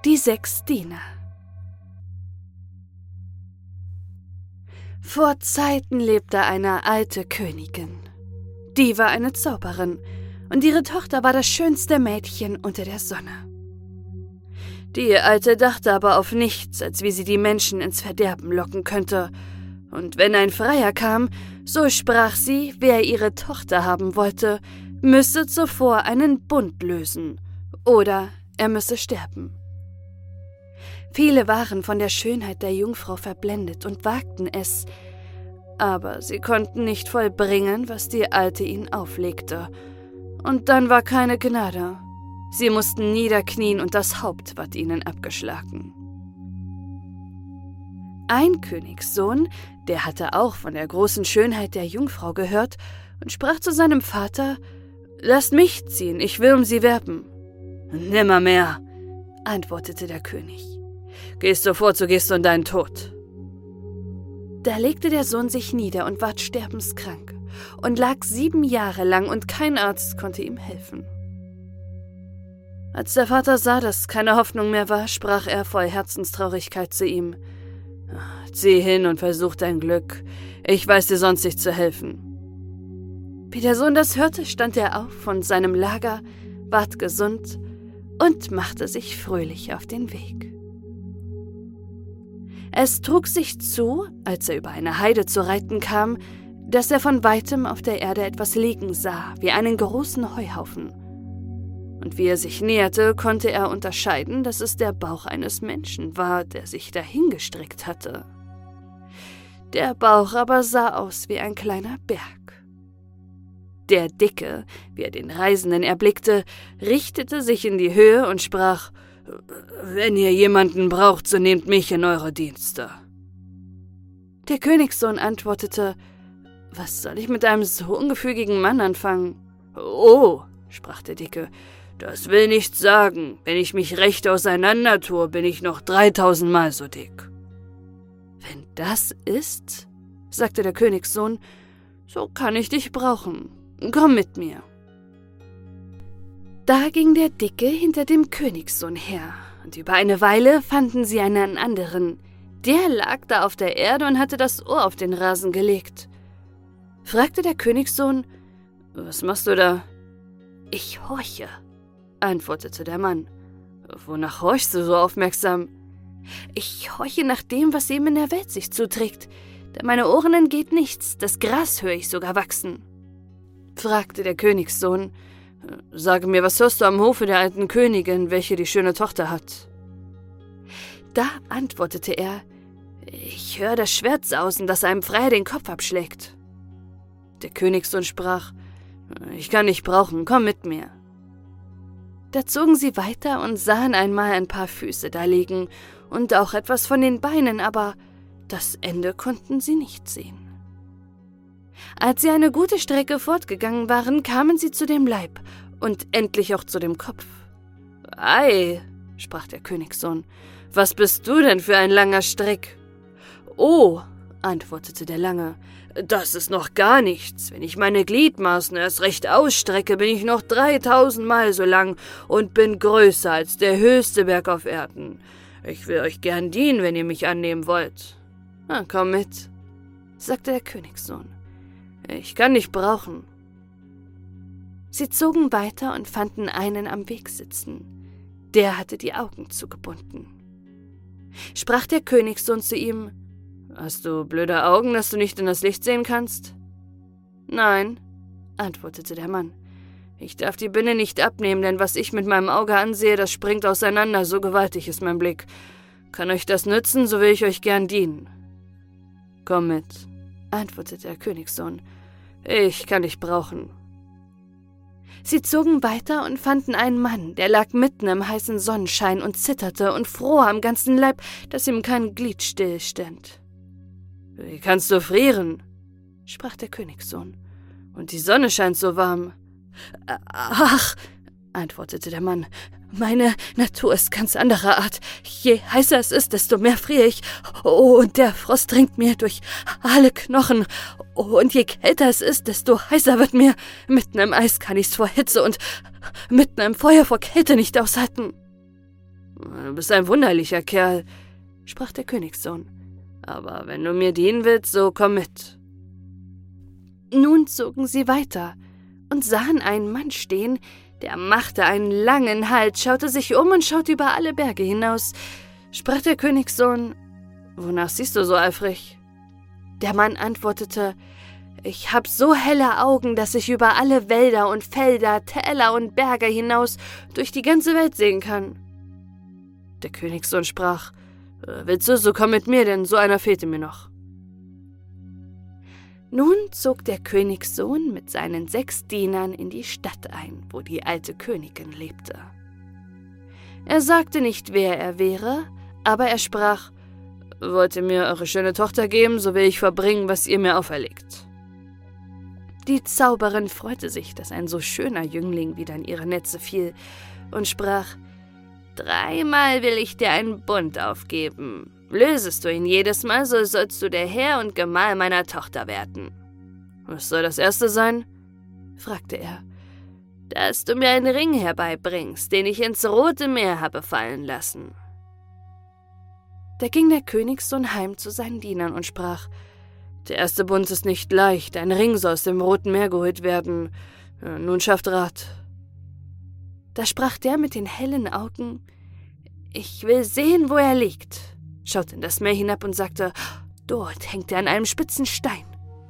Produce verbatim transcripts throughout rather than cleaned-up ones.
Die sechs Diener. Vor Zeiten lebte eine alte Königin. Die war eine Zauberin, und ihre Tochter war das schönste Mädchen unter der Sonne. Die Alte dachte aber auf nichts, als wie sie die Menschen ins Verderben locken könnte, und wenn ein Freier kam, so sprach sie, wer ihre Tochter haben wollte, müsse zuvor einen Bund lösen, oder er müsse sterben. Viele waren von der Schönheit der Jungfrau verblendet und wagten es, aber sie konnten nicht vollbringen, was die Alte ihnen auflegte. Und dann war keine Gnade. Sie mussten niederknien und das Haupt ward ihnen abgeschlagen. Ein Königssohn, der hatte auch von der großen Schönheit der Jungfrau gehört und sprach zu seinem Vater: »Lasst mich ziehen, ich will um sie werben.« »Nimmermehr«, antwortete der König. »Gehst du fort, so gehst du in deinen Tod.« Da legte der Sohn sich nieder und ward sterbenskrank und lag sieben Jahre lang, und kein Arzt konnte ihm helfen. Als der Vater sah, dass keine Hoffnung mehr war, sprach er voll Herzenstraurigkeit zu ihm: »Zieh hin und versuch dein Glück, ich weiß dir sonst nicht zu helfen.« Wie der Sohn das hörte, stand er auf von seinem Lager, ward gesund und machte sich fröhlich auf den Weg. Es trug sich zu, als er über eine Heide zu reiten kam, dass er von weitem auf der Erde etwas liegen sah, wie einen großen Heuhaufen. Und wie er sich näherte, konnte er unterscheiden, dass es der Bauch eines Menschen war, der sich dahingestreckt hatte. Der Bauch aber sah aus wie ein kleiner Berg. Der Dicke, wie er den Reisenden erblickte, richtete sich in die Höhe und sprach: »Wenn ihr jemanden braucht, so nehmt mich in eure Dienste.« Der Königssohn antwortete: »Was soll ich mit einem so ungefügigen Mann anfangen?« »Oh«, sprach der Dicke, »das will nichts sagen. Wenn ich mich recht auseinander tue, bin ich noch dreitausendmal so dick.« »Wenn das ist«, sagte der Königssohn, »so kann ich dich brauchen. Komm mit mir.« Da ging der Dicke hinter dem Königssohn her, und über eine Weile fanden sie einen anderen. Der lag da auf der Erde und hatte das Ohr auf den Rasen gelegt. Fragte der Königssohn: »Was machst du da?« »Ich horche«, antwortete der Mann. »Wonach horchst du so aufmerksam?« »Ich horche nach dem, was eben in der Welt sich zuträgt. Da meine Ohren entgeht nichts, das Gras höre ich sogar wachsen.« Fragte der Königssohn: »Sage mir, was hörst du am Hofe der alten Königin, welche die schöne Tochter hat?« Da antwortete er: »Ich höre das Schwert sausen, das einem Freier den Kopf abschlägt.« Der Königssohn sprach: »Ich kann dich brauchen, komm mit mir.« Da zogen sie weiter und sahen einmal ein paar Füße da liegen und auch etwas von den Beinen, aber das Ende konnten sie nicht sehen. Als sie eine gute Strecke fortgegangen waren, kamen sie zu dem Leib und endlich auch zu dem Kopf. »Ei«, sprach der Königssohn, »was bist du denn für ein langer Strick?« »Oh«, antwortete der Lange, »das ist noch gar nichts. Wenn ich meine Gliedmaßen erst recht ausstrecke, bin ich noch dreitausendmal so lang und bin größer als der höchste Berg auf Erden. Ich will euch gern dienen, wenn ihr mich annehmen wollt.« »Na, komm mit«, sagte der Königssohn. »Ich kann dich brauchen.« Sie zogen weiter und fanden einen am Weg sitzen. Der hatte die Augen zugebunden. Sprach der Königssohn zu ihm: »Hast du blöde Augen, dass du nicht in das Licht sehen kannst?« »Nein«, antwortete der Mann, »ich darf die Binde nicht abnehmen, denn was ich mit meinem Auge ansehe, das springt auseinander, so gewaltig ist mein Blick. Kann euch das nützen, so will ich euch gern dienen.« »Komm mit«, antwortete der Königssohn, »ich kann dich brauchen.« Sie zogen weiter und fanden einen Mann, der lag mitten im heißen Sonnenschein und zitterte und fror am ganzen Leib, dass ihm kein Glied stillstand. »Wie kannst du frieren?«, sprach der Königssohn, »und die Sonne scheint so warm.« »Ach«, antwortete der Mann, »meine Natur ist ganz anderer Art. Je heißer es ist, desto mehr friere ich. Oh, und der Frost dringt mir durch alle Knochen. Oh, und je kälter es ist, desto heißer wird mir. Mitten im Eis kann ich's vor Hitze und mitten im Feuer vor Kälte nicht aushalten.« »Du bist ein wunderlicher Kerl«, sprach der Königssohn. »Aber wenn du mir dienen willst, so komm mit.« Nun zogen sie weiter und sahen einen Mann stehen, der machte einen langen Halt, schaute sich um und schaute über alle Berge hinaus. Sprach der Königssohn: »Wonach siehst du so eifrig?« Der Mann antwortete: »Ich hab so helle Augen, dass ich über alle Wälder und Felder, Täler und Berge hinaus durch die ganze Welt sehen kann.« Der Königssohn sprach: »Willst du, so komm mit mir, denn so einer fehlte mir noch.« Nun zog der Königssohn mit seinen sechs Dienern in die Stadt ein, wo die alte Königin lebte. Er sagte nicht, wer er wäre, aber er sprach: »Wollt ihr mir eure schöne Tochter geben, so will ich verbringen, was ihr mir auferlegt.« Die Zauberin freute sich, dass ein so schöner Jüngling wieder in ihre Netze fiel, und sprach: »Dreimal will ich dir einen Bund aufgeben. Lösest du ihn jedes Mal, so sollst du der Herr und Gemahl meiner Tochter werden.« »Was soll das erste sein?« fragte er. »Dass du mir einen Ring herbeibringst, den ich ins Rote Meer habe fallen lassen.« Da ging der Königssohn heim zu seinen Dienern und sprach: »Der erste Bund ist nicht leicht, ein Ring soll aus dem Roten Meer geholt werden. Nun schafft Rat.« Da sprach der mit den hellen Augen: »Ich will sehen, wo er liegt«, schaute in das Meer hinab und sagte: »Dort hängt er an einem spitzen Stein.«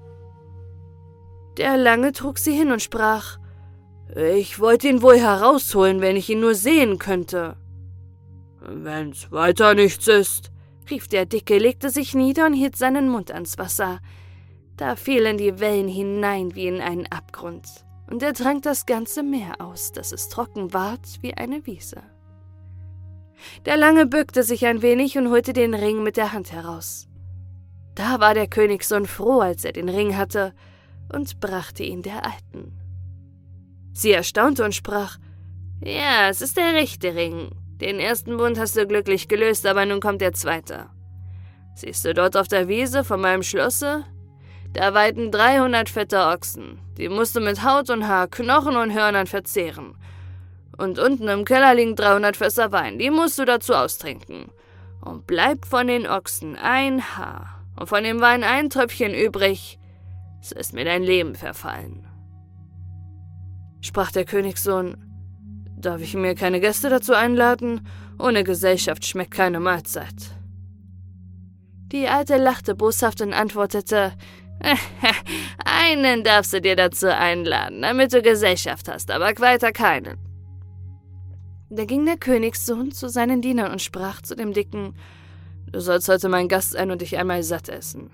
Der Lange trug sie hin und sprach: »Ich wollte ihn wohl herausholen, wenn ich ihn nur sehen könnte.« »Wenn's weiter nichts ist«, rief der Dicke, legte sich nieder und hielt seinen Mund ans Wasser. Da fielen die Wellen hinein wie in einen Abgrund, und er trank das ganze Meer aus, dass es trocken ward wie eine Wiese. Der Lange bückte sich ein wenig und holte den Ring mit der Hand heraus. Da war der Königssohn froh, als er den Ring hatte, und brachte ihn der Alten. Sie erstaunte und sprach: »Ja, es ist der rechte Ring. Den ersten Bund hast du glücklich gelöst, aber nun kommt der zweite. Siehst du dort auf der Wiese vor meinem Schlosse? Da weiden dreihundert fette Ochsen. Die musst du mit Haut und Haar, Knochen und Hörnern verzehren. Und unten im Keller liegen dreihundert Fässer Wein. Die musst du dazu austrinken. Und bleibt von den Ochsen ein Haar und von dem Wein ein Tröpfchen übrig, so ist mir dein Leben verfallen.« Sprach der Königssohn: »Darf ich mir keine Gäste dazu einladen? Ohne Gesellschaft schmeckt keine Mahlzeit.« Die Alte lachte boshaft und antwortete: »Einen darfst du dir dazu einladen, damit du Gesellschaft hast, aber weiter keinen.« Da ging der Königssohn zu seinen Dienern und sprach zu dem Dicken: »Du sollst heute mein Gast sein und dich einmal satt essen.«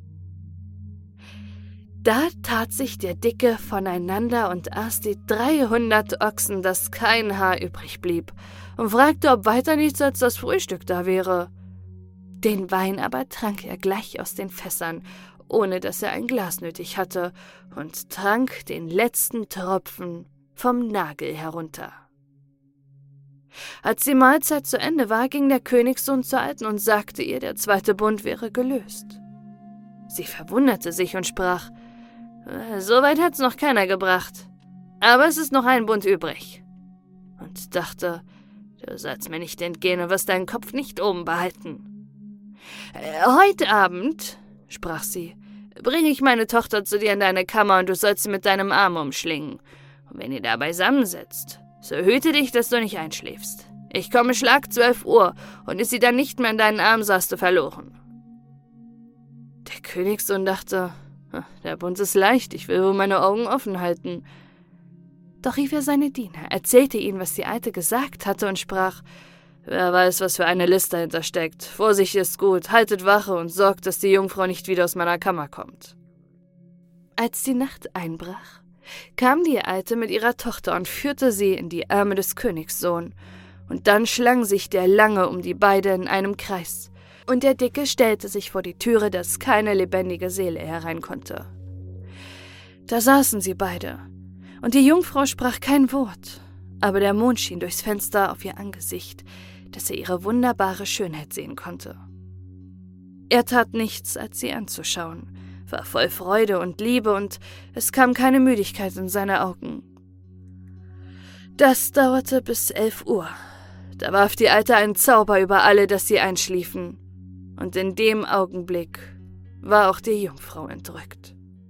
Da tat sich der Dicke voneinander und aß die dreihundert Ochsen, dass kein Haar übrig blieb, und fragte, ob weiter nichts als das Frühstück da wäre. Den Wein aber trank er gleich aus den Fässern, ohne dass er ein Glas nötig hatte, und trank den letzten Tropfen vom Nagel herunter. Als die Mahlzeit zu Ende war, ging der Königssohn zur Alten und sagte ihr, der zweite Bund wäre gelöst. Sie verwunderte sich und sprach: »So weit hat's noch keiner gebracht, aber es ist noch ein Bund übrig.« Und dachte: »Du sollst mir nicht entgehen und wirst deinen Kopf nicht oben behalten.« »Heute Abend«, sprach sie, »bringe ich meine Tochter zu dir in deine Kammer und du sollst sie mit deinem Arm umschlingen. Und wenn ihr da beisammensitzt, so hüte dich, dass du nicht einschläfst. Ich komme Schlag zwölf Uhr, und ist sie dann nicht mehr in deinen Arm, so hast du verloren.« Der Königssohn dachte: »Der Bund ist leicht, ich will wohl meine Augen offen halten.« Doch rief er seine Diener, erzählte ihnen, was die Alte gesagt hatte, und sprach: »Wer weiß, was für eine List dahinter steckt. Vorsicht ist gut, haltet Wache und sorgt, dass die Jungfrau nicht wieder aus meiner Kammer kommt.« Als die Nacht einbrach, kam die Alte mit ihrer Tochter und führte sie in die Arme des Königssohn, und dann schlang sich der Lange um die beide in einem Kreis, und der Dicke stellte sich vor die Türe, dass keine lebendige Seele herein konnte. Da saßen sie beide, und die Jungfrau sprach kein Wort, aber der Mond schien durchs Fenster auf ihr Angesicht, dass er ihre wunderbare Schönheit sehen konnte. Er tat nichts, als sie anzuschauen, war voll Freude und Liebe, und es kam keine Müdigkeit in seine Augen. Das dauerte bis elf Uhr. Da warf die Alte einen Zauber über alle, dass sie einschliefen. Und in dem Augenblick war auch die Jungfrau entrückt.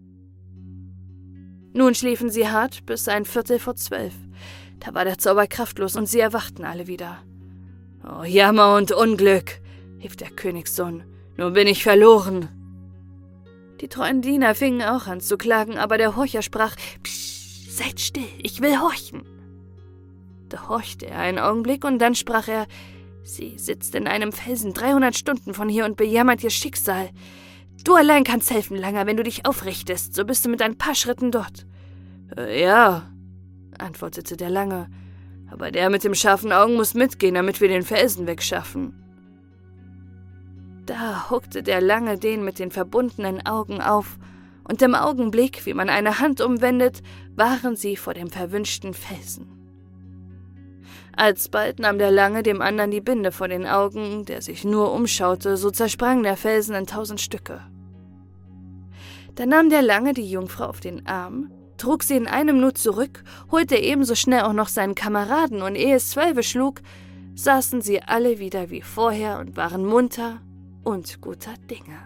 Nun schliefen sie hart bis ein Viertel vor zwölf. Da war der Zauber kraftlos und sie erwachten alle wieder. »Oh, Jammer und Unglück«, rief der Königssohn, »nun bin ich verloren.« Die treuen Diener fingen auch an zu klagen, aber der Horcher sprach, »Psst, seid still, ich will horchen.« Da horchte er einen Augenblick und dann sprach er, »Sie sitzt in einem Felsen dreihundert Stunden von hier und bejammert ihr Schicksal. Du allein kannst helfen, Langer, wenn du dich aufrichtest, so bist du mit ein paar Schritten dort.« äh, »Ja«, antwortete der Lange, »aber der mit dem scharfen Augen muss mitgehen, damit wir den Felsen wegschaffen.« Da huckte der Lange den mit den verbundenen Augen auf, und im Augenblick, wie man eine Hand umwendet, waren sie vor dem verwünschten Felsen. Alsbald nahm der Lange dem anderen die Binde vor den Augen, der sich nur umschaute, so zersprang der Felsen in tausend Stücke. Da nahm der Lange die Jungfrau auf den Arm, trug sie in einem Nu zurück, holte ebenso schnell auch noch seinen Kameraden, und ehe es zwölfe schlug, saßen sie alle wieder wie vorher und waren munter und guter Dinge.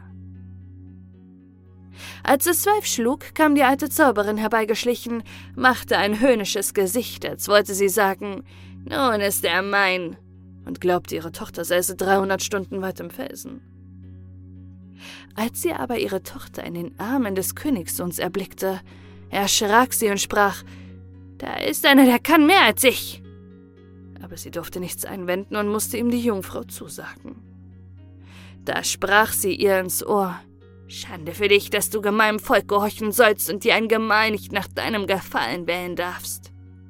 Als es zwölf schlug, kam die alte Zauberin herbeigeschlichen, machte ein höhnisches Gesicht, als wollte sie sagen, »Nun ist er mein«, und glaubte, ihre Tochter säße dreihundert Stunden weit im Felsen. Als sie aber ihre Tochter in den Armen des Königssohns erblickte, erschrak sie und sprach, »Da ist einer, der kann mehr als ich!« Aber sie durfte nichts einwenden und musste ihm die Jungfrau zusagen. Da sprach sie ihr ins Ohr, »Schande für dich, dass du gemeinem Volk gehorchen sollst und dir ein Gemahl nicht nach deinem Gefallen wählen darfst.«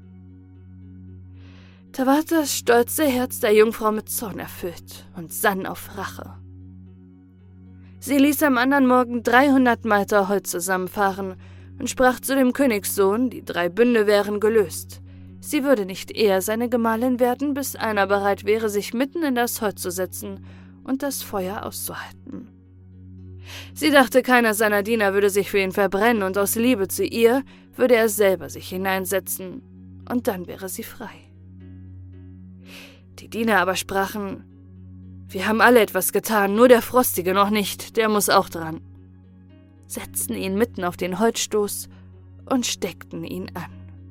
Da ward das stolze Herz der Jungfrau mit Zorn erfüllt und sann auf Rache. Sie ließ am anderen Morgen dreihundert Malter Holz zusammenfahren und sprach zu dem Königssohn, die drei Bünde wären gelöst. Sie würde nicht eher seine Gemahlin werden, bis einer bereit wäre, sich mitten in das Holz zu setzen und das Feuer auszuhalten. Sie dachte, keiner seiner Diener würde sich für ihn verbrennen, und aus Liebe zu ihr würde er selber sich hineinsetzen, und dann wäre sie frei. Die Diener aber sprachen, »Wir haben alle etwas getan, nur der Frostige noch nicht, der muss auch dran«, setzten ihn mitten auf den Holzstoß und steckten ihn an.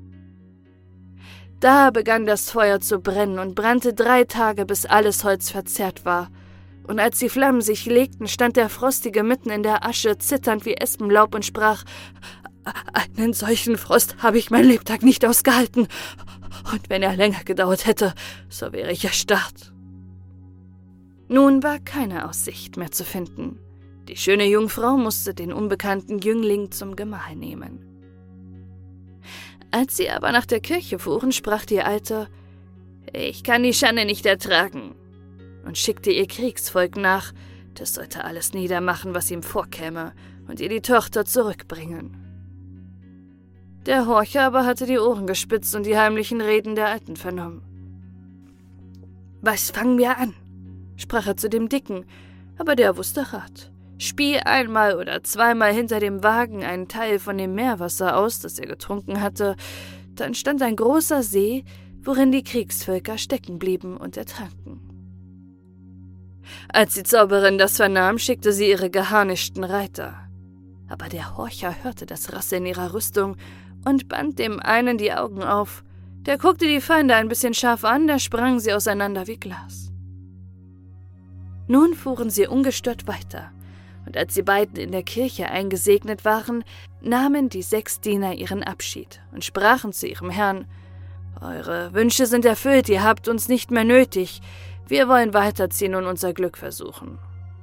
Da begann das Feuer zu brennen und brannte drei Tage, bis alles Holz verzehrt war, und als die Flammen sich legten, stand der Frostige mitten in der Asche, zitternd wie Espenlaub, und sprach, »Einen solchen Frost habe ich mein Lebtag nicht ausgehalten, und wenn er länger gedauert hätte, so wäre ich erstarrt.« Nun war keine Aussicht mehr zu finden. Die schöne Jungfrau musste den unbekannten Jüngling zum Gemahl nehmen. Als sie aber nach der Kirche fuhren, sprach die Alte, »Ich kann die Schande nicht ertragen«, und schickte ihr Kriegsvolk nach, das sollte alles niedermachen, was ihm vorkäme, und ihr die Tochter zurückbringen. Der Horcher aber hatte die Ohren gespitzt und die heimlichen Reden der Alten vernommen. »Was fangen wir an?« sprach er zu dem Dicken, aber der wusste Rat. Spie einmal oder zweimal hinter dem Wagen einen Teil von dem Meerwasser aus, das er getrunken hatte, dann stand ein großer See, worin die Kriegsvölker stecken blieben und ertranken. Als die Zauberin das vernahm, schickte sie ihre geharnischten Reiter. Aber der Horcher hörte das Rasseln ihrer Rüstung und band dem einen die Augen auf. Der guckte die Feinde ein bisschen scharf an, da sprangen sie auseinander wie Glas. Nun fuhren sie ungestört weiter, und als sie beiden in der Kirche eingesegnet waren, nahmen die sechs Diener ihren Abschied und sprachen zu ihrem Herrn, »Eure Wünsche sind erfüllt, ihr habt uns nicht mehr nötig, wir wollen weiterziehen und unser Glück versuchen.«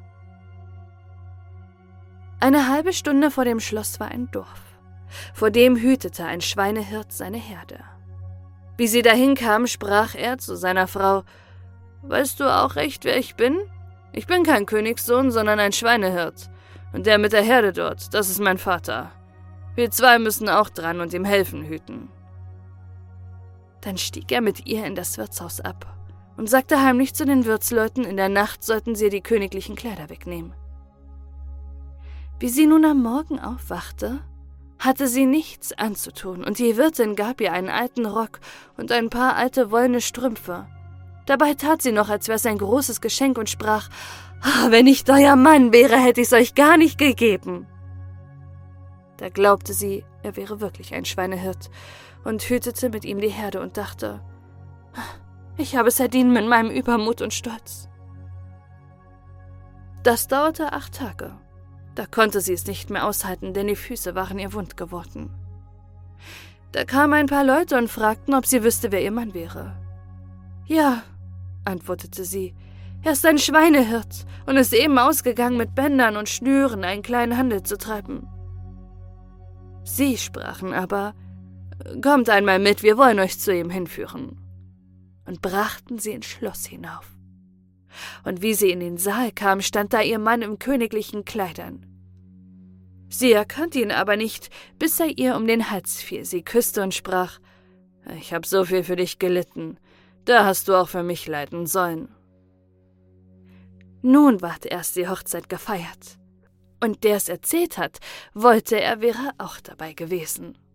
Eine halbe Stunde vor dem Schloss war ein Dorf. Vor dem hütete ein Schweinehirt seine Herde. Wie sie dahin kam, sprach er zu seiner Frau, »Weißt du auch recht, wer ich bin? Ich bin kein Königssohn, sondern ein Schweinehirt. Und der mit der Herde dort, das ist mein Vater. Wir zwei müssen auch dran und ihm helfen hüten.« Dann stieg er mit ihr in das Wirtshaus ab und sagte heimlich zu den Wirtsleuten, in der Nacht sollten sie die königlichen Kleider wegnehmen. Wie sie nun am Morgen aufwachte, hatte sie nichts anzutun, und die Wirtin gab ihr einen alten Rock und ein paar alte wollene Strümpfe. Dabei tat sie noch, als wäre es ein großes Geschenk und sprach: »Ah, wenn ich euer Mann wäre, hätte ich es euch gar nicht gegeben.« Da glaubte sie, er wäre wirklich ein Schweinehirt und hütete mit ihm die Herde und dachte: »Ich habe es verdient mit meinem Übermut und Stolz.« Das dauerte acht Tage. Da konnte sie es nicht mehr aushalten, denn die Füße waren ihr wund geworden. Da kamen ein paar Leute und fragten, ob sie wüsste, wer ihr Mann wäre. »Ja«, antwortete sie, »er ist ein Schweinehirt und ist eben ausgegangen, mit Bändern und Schnüren einen kleinen Handel zu treiben.« Sie sprachen aber: »Kommt einmal mit, wir wollen euch zu ihm hinführen«, und brachten sie ins Schloss hinauf. Und wie sie in den Saal kam, stand da ihr Mann in königlichen Kleidern. Sie erkannte ihn aber nicht, bis er ihr um den Hals fiel, sie küsste und sprach: »Ich habe so viel für dich gelitten, da hast du auch für mich leiden sollen.« Nun ward erst die Hochzeit gefeiert, und der es erzählt hat, wollte, er wäre auch dabei gewesen.